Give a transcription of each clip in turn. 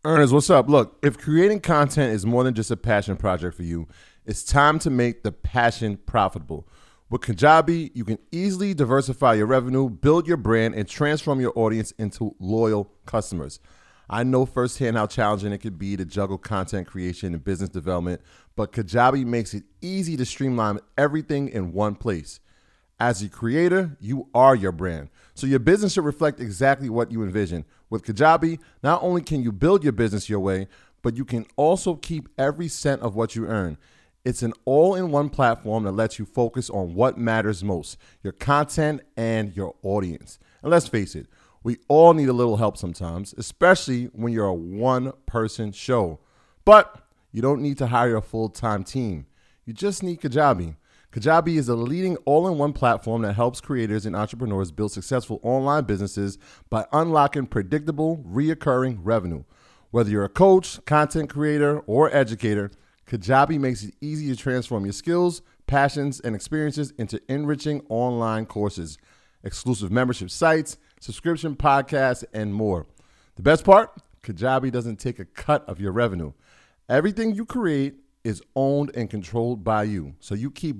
Ernest, what's up? Look, if creating content is more than just a passion project for you, it's time to make the passion profitable. With Kajabi, you can easily diversify your revenue, build your brand, and transform your audience into loyal customers. I know firsthand how challenging it could be to juggle content creation and business development, but Kajabi makes it easy to streamline everything in one place. As a creator, you are your brand, so your business should reflect exactly what you envision. With Kajabi, not only can you build your business your way, but you can also keep every cent of what you earn. It's an all-in-one platform that lets you focus on what matters most, your content and your audience. And let's face it, we all need a little help sometimes, especially when you're a one-person show. But you don't need to hire a full-time team. You just need Kajabi. Kajabi is a leading all-in-one platform that helps creators and entrepreneurs build successful online businesses by unlocking predictable, reoccurring revenue. Whether you're a coach, content creator, or educator, Kajabi makes it easy to transform your skills, passions, and experiences into enriching online courses, exclusive membership sites, subscription podcasts, and more. The best part? Kajabi doesn't take a cut of your revenue. Everything you create is owned and controlled by you, so you keep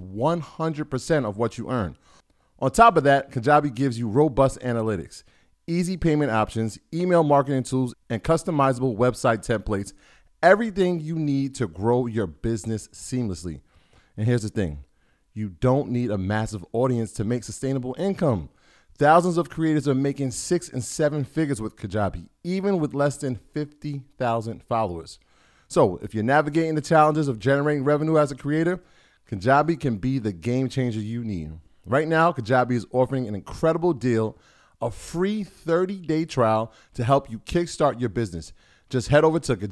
100% of what you earn. On top of that, Kajabi gives you robust analytics, easy payment options, email marketing tools, and customizable website templates. Everything you need to grow your business seamlessly. And here's the thing. You don't need a massive audience to make sustainable income. Thousands of creators are making 6 and 7 figures with Kajabi, even with less than 50,000 followers. So if you're navigating the challenges of generating revenue as a creator, Kajabi can be the game changer you need. Right now, Kajabi is offering an incredible deal, a free 30-day trial to help you kickstart your business. Just head over to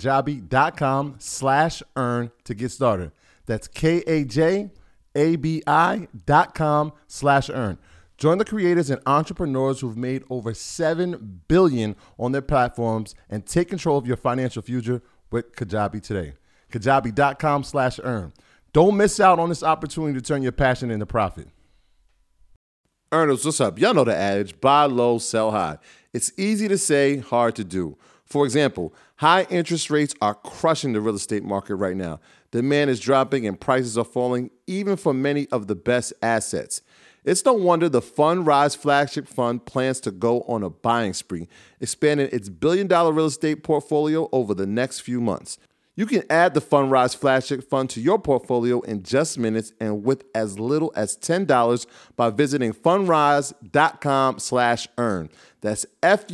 kajabi.com/earn to get started. That's KAJABI.com/earn. Join the creators and entrepreneurs who've made over $7 billion on their platforms and take control of your financial future with Kajabi today. Kajabi.com/earn. Don't miss out on this opportunity to turn your passion into profit. Earners, what's up? Y'all know the adage, buy low, sell high. It's easy to say, hard to do. For example, high interest rates are crushing the real estate market right now. Demand is dropping and prices are falling, even for many of the best assets. It's no wonder the Fundrise flagship fund plans to go on a buying spree, expanding its billion-dollar real estate portfolio over the next few months. You can add the Fundrise flagship fund to your portfolio in just minutes and with as little as $10 by visiting fundrise.com/earn. That's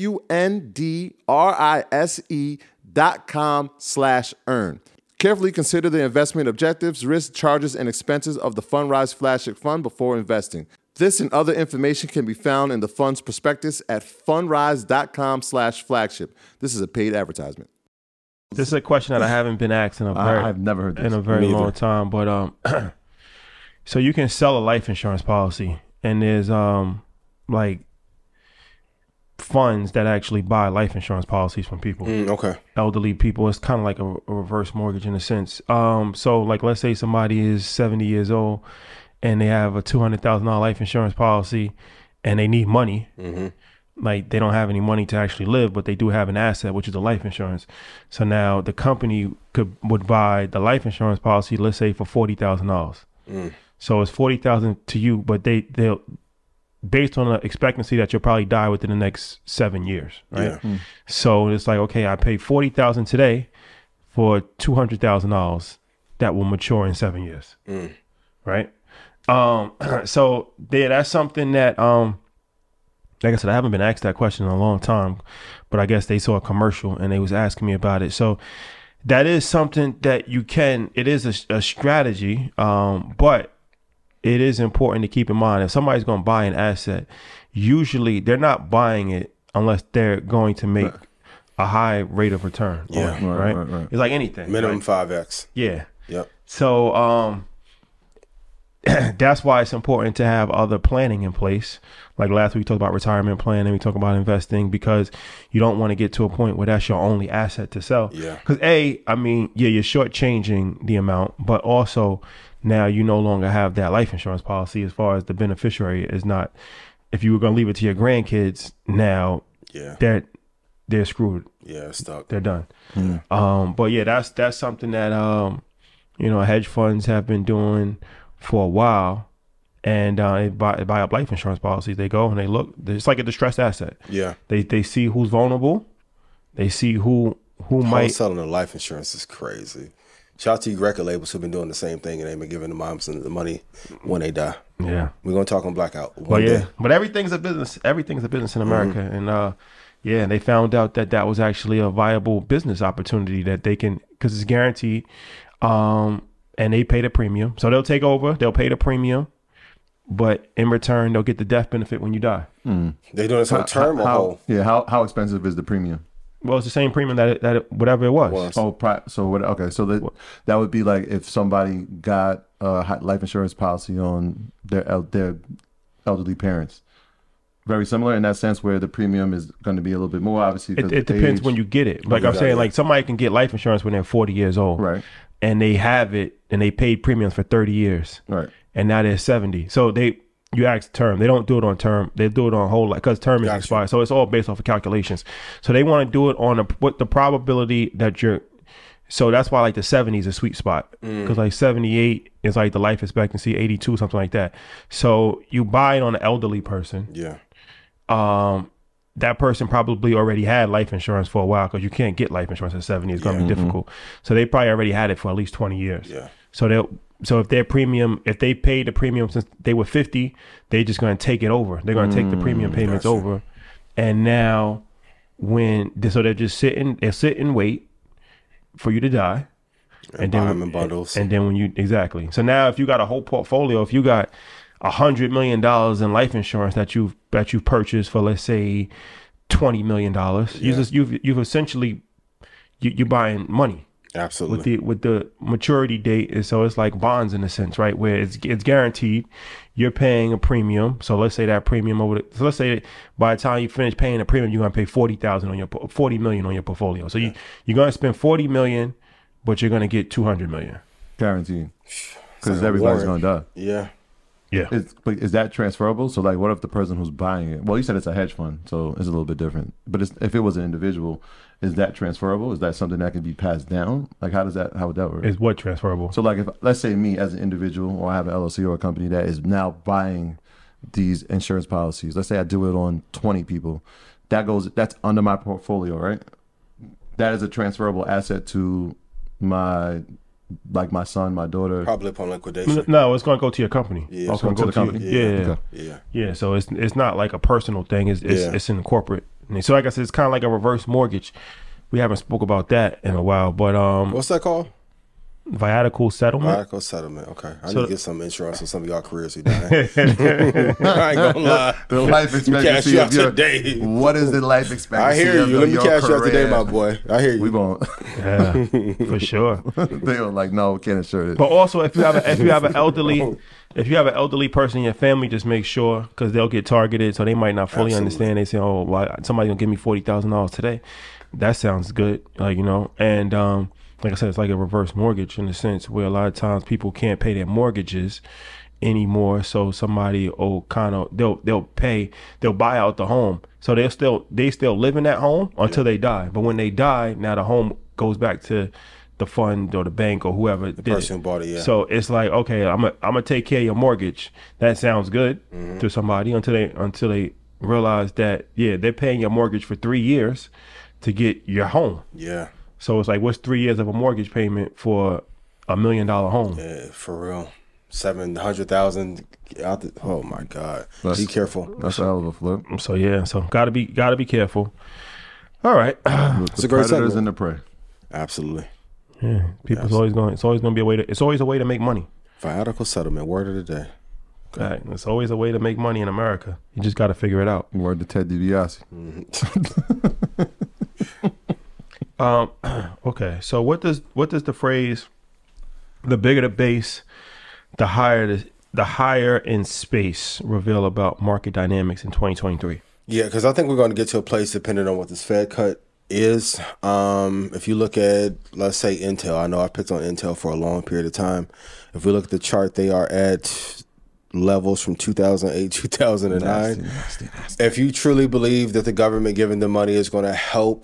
FUNDRISE.com/earn. Carefully consider the investment objectives, risks, charges, and expenses of the Fundrise flagship fund before investing. This and other information can be found in the fund's prospectus at fundrise.com/flagship. This is a paid advertisement. This is a question that I haven't been asked I've never heard this in a very long time. But so you can sell a life insurance policy, and there's like funds that actually buy life insurance policies from people. Okay. Elderly people. It's kind of like a reverse mortgage in a sense. So like let's say somebody is 70 years old and they have a $200,000 life insurance policy and they need money. Mm-hmm. Like they don't have any money to actually live, but they do have an asset, which is a life insurance. So now the company would buy the life insurance policy, let's say for $40,000. So it's $40,000 to you, but they'll based on the expectancy that you'll probably die within the next 7 years, right? Yeah. So it's like, okay, I pay $40,000 today for $200,000 that will mature in 7 years, right? So that's something that like I said, I haven't been asked that question in a long time, but I guess they saw a commercial and they was asking me about it. So that is something that it is a strategy, but it is important to keep in mind if somebody's going to buy an asset, usually they're not buying it unless they're going to make a high rate of return. Yeah. Right. It's like anything. Minimum 5X. Yeah. Yep. So, that's why it's important to have other planning in place. Like last week we talked about retirement planning, we talked about investing, because you don't want to get to a point where that's your only asset to sell. Yeah. Because you're shortchanging the amount, but also now you no longer have that life insurance policy as far as the beneficiary is not. If you were going to leave it to your grandkids now, they're screwed. Yeah, it's stuck. They're done. But yeah, that's something that hedge funds have been doing for a while, and they buy up life insurance policies. They go and they look. It's like a distressed asset. Yeah. They see who's vulnerable. They see who might selling the life insurance is crazy. Shout out to you record labels who've been doing the same thing, and they've been giving the moms the money when they die. Yeah, we're gonna talk on Blackout one day. But everything's a business. Everything's a business in America, and they found out that was actually a viable business opportunity that they can, because it's guaranteed, and they pay the premium. So they'll take over. They'll pay the premium, but in return, they'll get the death benefit when you die. They doing this on term or whole? Yeah, how expensive is the premium? Well, it's the same premium that whatever it was. So what? Okay, so that would be like if somebody got a life insurance policy on their elderly parents. Very similar in that sense, where the premium is going to be a little bit more. Obviously, it depends when you get it. Like I'm saying, like somebody can get life insurance when they're 40 years old, right? And they have it, and they paid premiums for 30 years, right? And now they're 70. So you ask term. They don't do it on term. They do it on whole life because term is expired. So it's all based off of calculations. So they want to do it on what the probability that you're. So that's why like the 70 is a sweet spot, because like 78 is like the life expectancy, 82 something like that. So you buy it on an elderly person. Yeah. That person probably already had life insurance for a while, because you can't get life insurance at 70. It's going to be difficult. So they probably already had it for at least 20 years. Yeah. So if they paid the premium since they were 50, they're just going to take it over. They're going to take the premium payments over. And now they're just sitting and wait for you to die. And buy them in bundles. And then exactly. So now if you got a whole portfolio, if you got $100 million in life insurance that you've purchased for, let's say, $20 million, you've essentially, you're buying money. Absolutely. With the maturity date, so it's like bonds in a sense, right? Where it's guaranteed. You're paying a premium. So let's say that premium so let's say by the time you finish paying the premium, you're gonna pay $40 million on your portfolio. So you're gonna spend $40 million, but you're gonna get $200 million guaranteed, because everybody's gonna die. Yeah. Yeah. Is that transferable? So like, what if the person who's buying it? Well, you said it's a hedge fund, so it's a little bit different. But if it was an individual, is that transferable? Is that something that can be passed down? Like, how would that work? Is what transferable? So like, if let's say me as an individual, or I have an LLC or a company that is now buying these insurance policies. Let's say I do it on 20 people. That's under my portfolio, right? That is a transferable asset to my son, my daughter. Probably upon liquidation. No, it's going to go to your company. Yeah, it's going to go to the company. Yeah. So it's not like a personal thing. It's in the corporate. So like I said, it's kind of like a reverse mortgage. We haven't spoke about that in a while, but what's that called? Viatical settlement. Viatical settlement. Okay, I need to get some insurance on some of y'all careers who die. I ain't gonna lie. The life expectancy of your today. What is the life expectancy? I hear you. Let me cash you out today, my boy. I hear you. We won't. Yeah, for sure. They are like, no, we can't insure it. But also, if you have an elderly person in your family, just make sure, because they'll get targeted, so they might not fully understand. They say, "Oh, well, somebody's gonna give me $40,000 today." That sounds good, and like I said, it's like a reverse mortgage in a sense, where a lot of times people can't pay their mortgages anymore. So somebody they'll buy out the home. So they still live in that home until they die. But when they die, now the home goes back to the fund or the bank or whoever the person who bought it. Yeah. So it's like, okay, I'm gonna take care of your mortgage. That sounds good to somebody until they realize that they're paying your mortgage for 3 years to get your home. Yeah. So it's like, what's 3 years of a mortgage payment for $1 million home? Yeah, for real. 700,000 out. Oh my God! Be careful. That's a hell of a flip. So gotta be careful. All right. It's a great predators and the prey. Absolutely. Yeah. It's always gonna be a way to. It's always a way to make money. Viatical settlement. Word of the day. Right. It's always a way to make money in America. You just got to figure it out. Word to Ted DiBiase. Okay. So what does the phrase "the bigger the base, the higher in space" reveal about market dynamics in 2023? Yeah, because I think we're going to get to a place depending on what this Fed cut is. If you look at, let's say, Intel, I know I picked on Intel for a long period of time. If we look at the chart, they are at levels from 2008, 2009. Nasty. If you truly believe that the government giving them money is going to help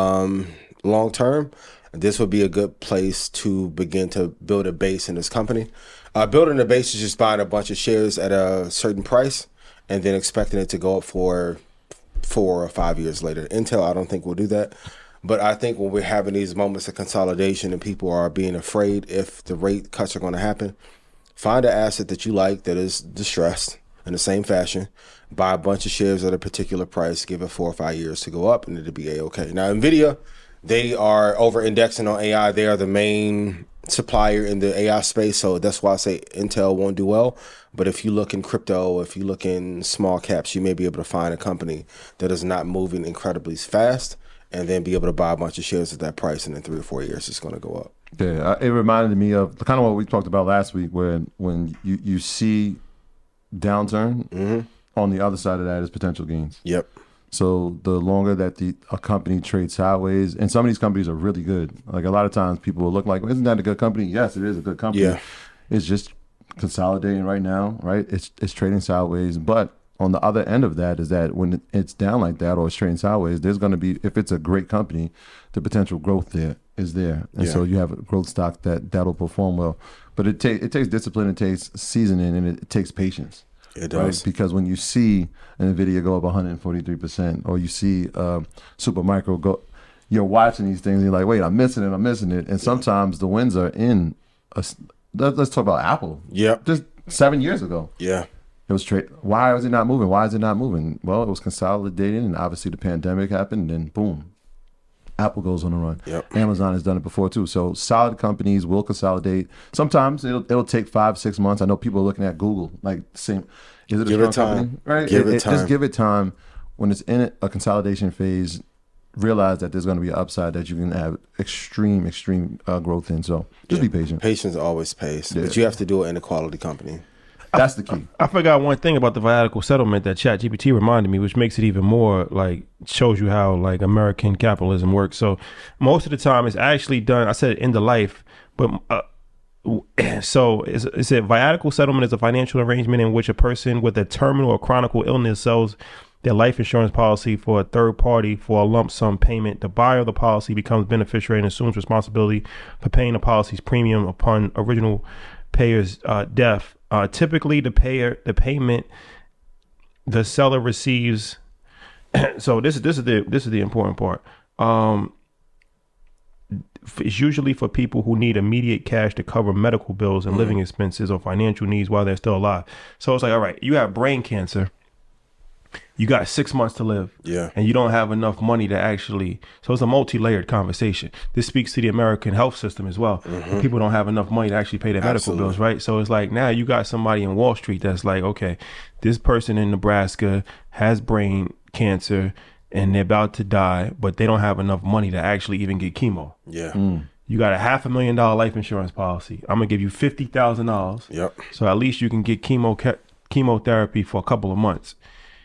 long term, this would be a good place to begin to build a base in this company. Building a base is just buying a bunch of shares at a certain price and then expecting it to go up for 4 or 5 years later. Intel, I don't think will do that. But I think when we're having these moments of consolidation and people are being afraid if the rate cuts are going to happen, find an asset that you like that is distressed in the same fashion, buy a bunch of shares at a particular price, give it 4 or 5 years to go up, and it'll be A-okay. Now, NVIDIA, they are over-indexing on AI. They are the main supplier in the AI space, so that's why I say Intel won't do well. But if you look in crypto, if you look in small caps, you may be able to find a company that is not moving incredibly fast and then be able to buy a bunch of shares at that price, and in 3 or 4 years, it's going to go up. Yeah, it reminded me of kind of what we talked about last week, when you see downturn, on the other side of that is potential gains. Yep. So the longer that a company trades sideways, and some of these companies are really good. Like a lot of times people will look like, isn't that a good company? Yes, it is a good company. Yeah. It's just consolidating right now, right? It's trading sideways. But on the other end of that is that when it's down like that or it's trading sideways, there's going to be, if it's a great company, the potential growth there is there. And so you have a growth stock that'll perform well. But it takes discipline, it takes seasoning, and it takes patience. It does. Right? Because when you see an NVIDIA go up 143%, or you see Supermicro go, you're watching these things and you're like, wait, I'm missing it. And sometimes the wins are in, let's talk about Apple. Yep. Just 7 years ago. Yeah. It was trade. Why was it not moving? Well, it was consolidating, and obviously the pandemic happened, and then boom, Apple goes on a run. Yep. Amazon has done it before too. So solid companies will consolidate. Sometimes it'll take 5-6 months. I know people are looking at Google like same. Is it a strong company? Right. Give it time. Just give it time. When it's in a consolidation phase, realize that there's going to be an upside that you can have extreme growth in. So just be patient. Patience always pays, but you have to do it in a quality company. That's the key. I forgot one thing about the Viatical settlement that ChatGPT reminded me, which makes it even more like, shows you how like American capitalism works. So most of the time it's actually done, I said end of life, but so it said Viatical settlement is a financial arrangement in which a person with a terminal or chronic illness sells their life insurance policy for a third party for a lump sum payment. The buyer of the policy becomes beneficiary and assumes responsibility for paying the policy's premium upon original payer's death. Typically, the payment the seller receives. So this is the important part. It's usually for people who need immediate cash to cover medical bills and living expenses or financial needs while they're still alive. So it's like, all right, you have brain cancer. You got 6 months to live, and you don't have enough money to actually. So it's a multi-layered conversation. This speaks to the American health system as well. People don't have enough money to actually pay their medical bills, right? So it's like now you got somebody in Wall Street that's like, okay, this person in Nebraska has brain cancer and they're about to die, but they don't have enough money to actually even get chemo. You got a $500,000 life insurance policy. I'm gonna give you $50,000. So at least you can get chemotherapy for a couple of months.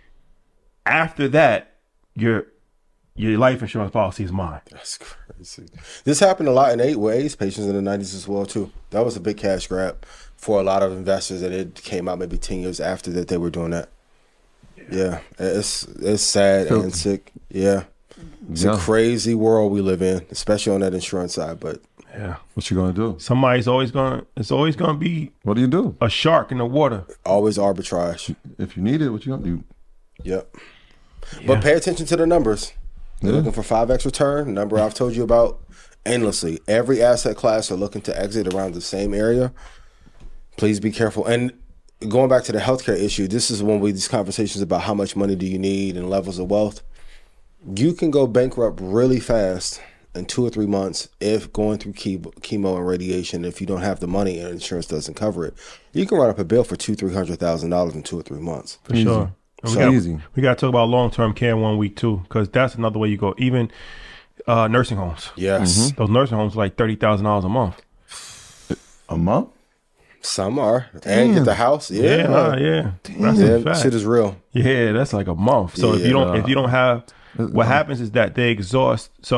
After that, your life insurance policy is mine. That's crazy. This happened a lot with AIDS patients in the 90s as well, too. That was a big cash grab for a lot of investors, and it came out maybe 10 years after that they were doing that. Yeah. It's sad and sick. Yeah. It's a crazy world we live in, especially on that insurance side, but what you gonna do? It's always gonna be what do you do? A shark in the water. Always arbitrage. If you need it, what you gonna do? Yep. But pay attention to the numbers. They're looking for 5x return, number I've told you about endlessly. Every asset class are looking to exit around the same area. Please be careful. And going back to the healthcare issue, this is when these conversations about how much money do you need and levels of wealth. You can go bankrupt really fast in 2 or 3 months if going through chemo and radiation. If you don't have the money and insurance doesn't cover it, you can run up a bill for $200,000-$300,000 in 2 or 3 months. For sure. Easy. We got to talk about long-term care 1 week too, because that's another way you go. Even nursing homes. Yes. Those nursing homes are like $30,000 a month. A month? Some are. And get the house. Yeah. That's a fact. Shit is real. Yeah, that's like a month. So if you don't have, what happens is that they exhaust. So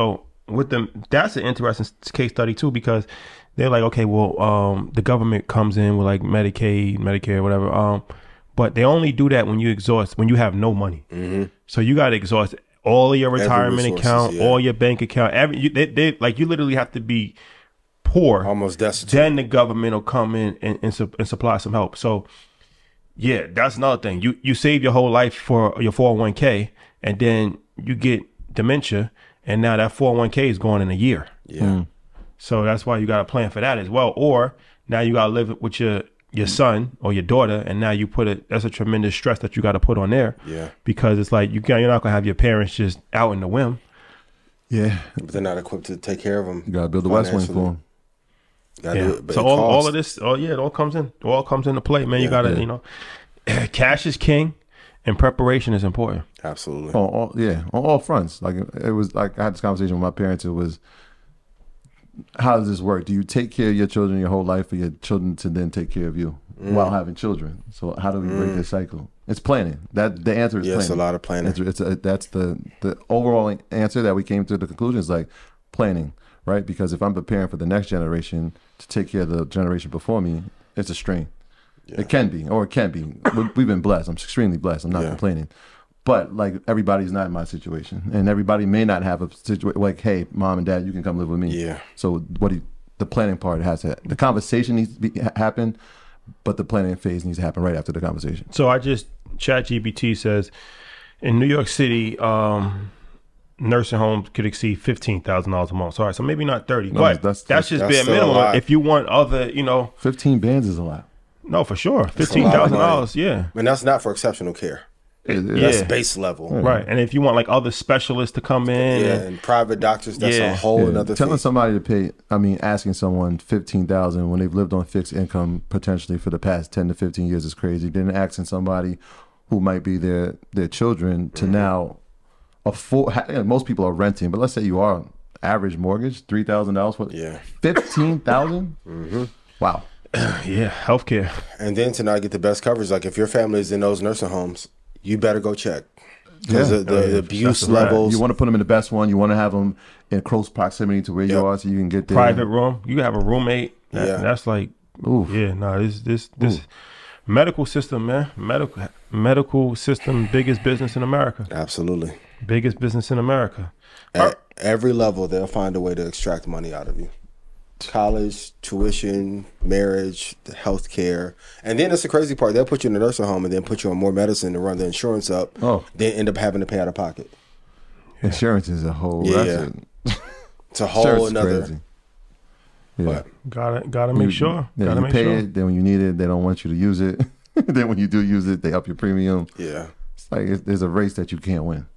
with them, that's an interesting case study too, because they're like, okay, well, the government comes in with like Medicaid, Medicare, whatever. But they only do that when you have no money. Mm-hmm. So you got to exhaust all of your retirement account, all your bank account. They like, you literally have to be poor, almost destitute. Then the government will come in and supply some help. So yeah, that's another thing. You save your whole life for your 401k, and then you get dementia, and now that 401k is gone in a year. Yeah. Mm. So that's why you got to plan for that as well. Or now you got to live with your son or your daughter, and now that's a tremendous stress that you got to put on there. Yeah. Because it's like you're not gonna have your parents just out in the whim. Yeah. But they're not equipped to take care of them. You got to build the West Wing for them. Yeah. So all of this, it all comes into play, man. You got to, cash is king, and preparation is important. Absolutely. On all fronts. Like, it was like I had this conversation with my parents. It was, how does this work? Do you take care of your children your whole life, for your children to then take care of you while having children? So how do we break this cycle? It's planning. That the answer is planning. Yes, a lot of planning. That's the overall answer that we came to the conclusion is like planning, right? Because if I'm preparing for the next generation to take care of the generation before me, it's a strain. Yeah. It can be. We've been blessed. I'm extremely blessed. I'm not complaining. But like, everybody's not in my situation, and everybody may not have a situation like, hey, mom and dad, you can come live with me. Yeah. So the planning part the conversation needs to happen, but the planning phase needs to happen right after the conversation. So ChatGPT says in New York City, nursing homes could exceed $15,000 a month. So maybe not 30, but that's just bare minimum. If you want other, 15 bands is a lot. No, for sure, $15,000. Yeah, and that's not for exceptional care. That's base level, right? And if you want like other specialists to come in, and private doctors, that's a whole another telling thing. Somebody to pay. Asking someone $15,000 when they've lived on fixed income potentially for the past 10 to 15 years is crazy. Then asking somebody who might be their children to now afford. Most people are renting, but let's say you are average mortgage $3,000 for $15,000. Wow. Yeah, healthcare, and then to not get the best coverage. Like, if your family is in those nursing homes, you better go check, because the abuse levels. You want to put them in the best one. You want to have them in close proximity to where you are, so you can get there. Private room. You have a roommate. That's like, this medical system, man. Medical system, biggest business in America. Absolutely, biggest business in America. At every level, they'll find a way to extract money out of you. College, tuition, marriage, the health care. And then that's the crazy part. They'll put you in a nursing home and then put you on more medicine to run the insurance up. Then end up having to pay out of pocket. Insurance is a whole... It's a whole another... Crazy. Yeah. Gotta make sure. You pay it, then when you need it, they don't want you to use it. Then when you do use it, they up your premium. Yeah. It's like there's a race that you can't win.